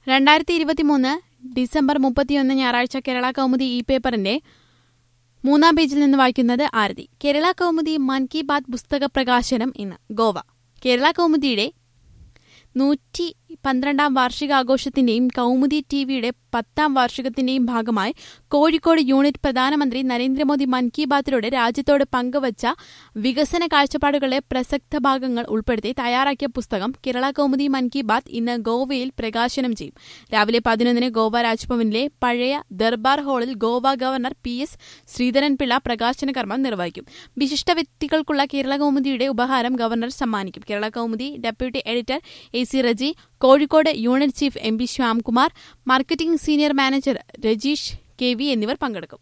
2023 December 31 ഞായറാഴ്ച കേരള കൗമുദി ഈ പേപ്പറിന്റെ 3-ാം പേജിൽ നിന്ന് വായിക്കുന്നത് ആരതി. കേരള കൗമുദി മൻ കി ബാത് പുസ്തക പ്രകാശനം ഇന്ന്. ഗോവ. കേരള കൗമുദിയുടെ 112-ാം വാർഷികാഘോഷത്തിന്റെയും കൗമുദി ടിവിയുടെ 10ാം വാർഷികത്തിന്റെയും ഭാഗമായി കോഴിക്കോട് യൂണിറ്റ് പ്രധാനമന്ത്രി നരേന്ദ്രമോദി മൻ കി ബാത്തിലൂടെ രാജ്യത്തോട് പങ്കുവച്ച വികസന കാഴ്ചപ്പാടുകളിലെ പ്രസക്ത ഭാഗങ്ങൾ ഉൾപ്പെടുത്തി തയ്യാറാക്കിയ പുസ്തകം കേരള കൗമുദി മൻ കി ബാത്ത് ഇന്ന് ഗോവയിൽ പ്രകാശനം ചെയ്യും. രാവിലെ 11-ന് ഗോവ രാജ്ഭവനിലെ പഴയ ദർബാർ ഹാളിൽ ഗോവ ഗവർണർ PS ശ്രീധരൻപിള്ള പ്രകാശന കർമ്മം നിർവഹിക്കും. വിശിഷ്ട വ്യക്തികൾക്കുള്ള കേരള കൗമുദിയുടെ ഉപഹാരം ഗവർണർ സമ്മാനിക്കും. Kerala Kaumudi deputy editor AC Reji, Kozhikode unit chief MP Shyamkumar, marketing senior manager Rajeesh KV എന്നിവർ പങ്കെടുക്കും.